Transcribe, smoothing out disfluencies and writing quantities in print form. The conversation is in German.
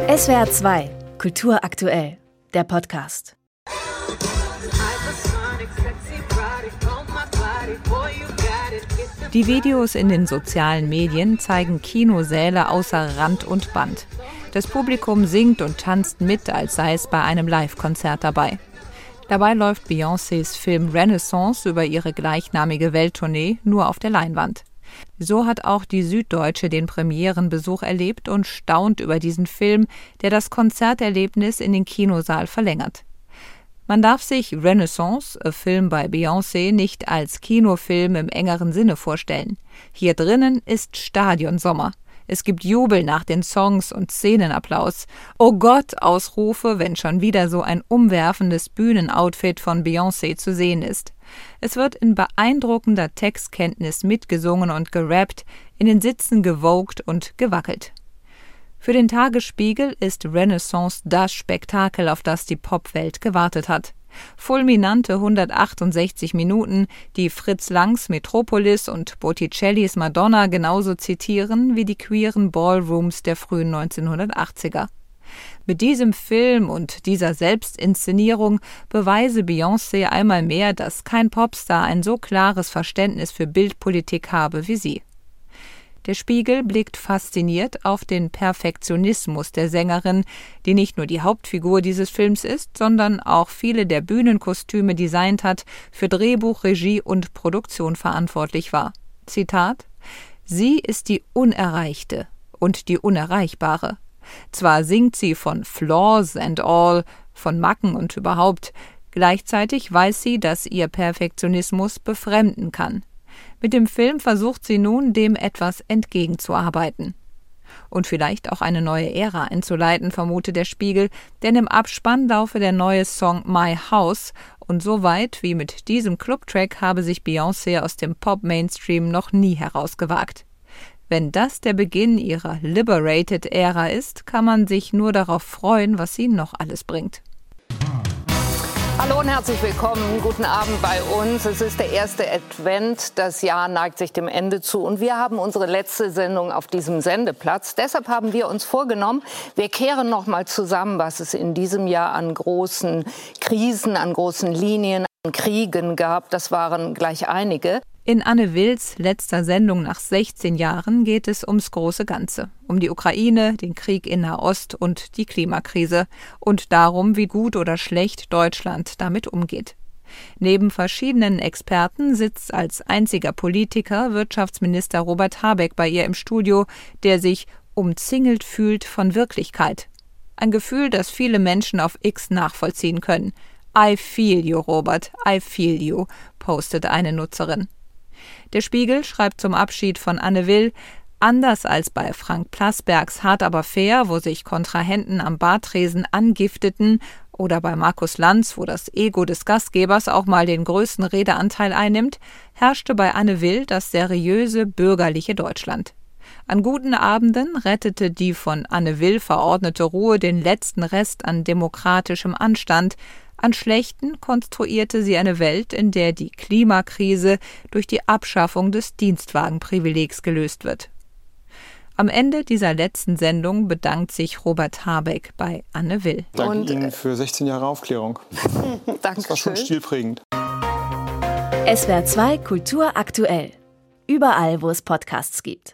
SWR 2, Kultur aktuell, der Podcast. Die Videos in den sozialen Medien zeigen Kinosäle außer Rand und Band. Das Publikum singt und tanzt mit, als sei es bei einem Live-Konzert dabei. Dabei läuft Beyoncés Film Renaissance über ihre gleichnamige Welttournee nur auf der Leinwand. So hat auch die Süddeutsche den Premierenbesuch erlebt und staunt über diesen Film, der das Konzerterlebnis in den Kinosaal verlängert. Man darf sich Renaissance, a Film bei Beyoncé, nicht als Kinofilm im engeren Sinne vorstellen. Hier drinnen ist Stadionsommer. Es gibt Jubel nach den Songs und Szenenapplaus. Oh Gott, Ausrufe, wenn schon wieder so ein umwerfendes Bühnenoutfit von Beyoncé zu sehen ist. Es wird in beeindruckender Textkenntnis mitgesungen und gerappt, in den Sitzen gewogt und gewackelt. Für den Tagesspiegel ist Renaissance das Spektakel, auf das die Popwelt gewartet hat. Fulminante 168 Minuten, die Fritz Langs Metropolis und Botticellis Madonna genauso zitieren wie die queeren Ballrooms der frühen 1980er. Mit diesem Film und dieser Selbstinszenierung beweise Beyoncé einmal mehr, dass kein Popstar ein so klares Verständnis für Bildpolitik habe wie sie. Der Spiegel blickt fasziniert auf den Perfektionismus der Sängerin, die nicht nur die Hauptfigur dieses Films ist, sondern auch viele der Bühnenkostüme designt hat, für Drehbuch, Regie und Produktion verantwortlich war. Zitat: „Sie ist die Unerreichte und die Unerreichbare. Zwar singt sie von Flaws and all, von Macken und überhaupt, gleichzeitig weiß sie, dass ihr Perfektionismus befremden kann. Mit dem Film versucht sie nun, dem etwas entgegenzuarbeiten. Und vielleicht auch eine neue Ära einzuleiten, vermutet der Spiegel, denn im Abspann laufe der neue Song My House und so weit wie mit diesem Clubtrack habe sich Beyoncé aus dem Pop-Mainstream noch nie herausgewagt. Wenn das der Beginn ihrer Liberated-Ära ist, kann man sich nur darauf freuen, was sie noch alles bringt. Hallo und herzlich willkommen. Guten Abend bei uns. Es ist der erste Advent. Das Jahr neigt sich dem Ende zu und wir haben unsere letzte Sendung auf diesem Sendeplatz. Deshalb haben wir uns vorgenommen, wir kehren noch mal zusammen, was es in diesem Jahr an großen Krisen, an großen Linien, an Kriegen gab. Das waren gleich einige. In Anne Wills letzter Sendung nach 16 Jahren geht es ums große Ganze, um die Ukraine, den Krieg in Nahost und die Klimakrise und darum, wie gut oder schlecht Deutschland damit umgeht. Neben verschiedenen Experten sitzt als einziger Politiker Wirtschaftsminister Robert Habeck bei ihr im Studio, der sich umzingelt fühlt von Wirklichkeit. Ein Gefühl, das viele Menschen auf X nachvollziehen können. I feel you, Robert, I feel you, postet eine Nutzerin. Der Spiegel schreibt zum Abschied von Anne Will: Anders als bei Frank Plasbergs Hart aber fair, wo sich Kontrahenten am Bartresen angifteten, oder bei Markus Lanz, wo das Ego des Gastgebers auch mal den größten Redeanteil einnimmt, herrschte bei Anne Will das seriöse, bürgerliche Deutschland. An guten Abenden rettete die von Anne Will verordnete Ruhe den letzten Rest an demokratischem Anstand. An schlechten konstruierte sie eine Welt, in der die Klimakrise durch die Abschaffung des Dienstwagenprivilegs gelöst wird. Am Ende dieser letzten Sendung bedankt sich Robert Habeck bei Anne Will. Danke Ihnen für 16 Jahre Aufklärung. Danke. Das war schon stilprägend. SWR 2 Kultur aktuell. Überall, wo es Podcasts gibt.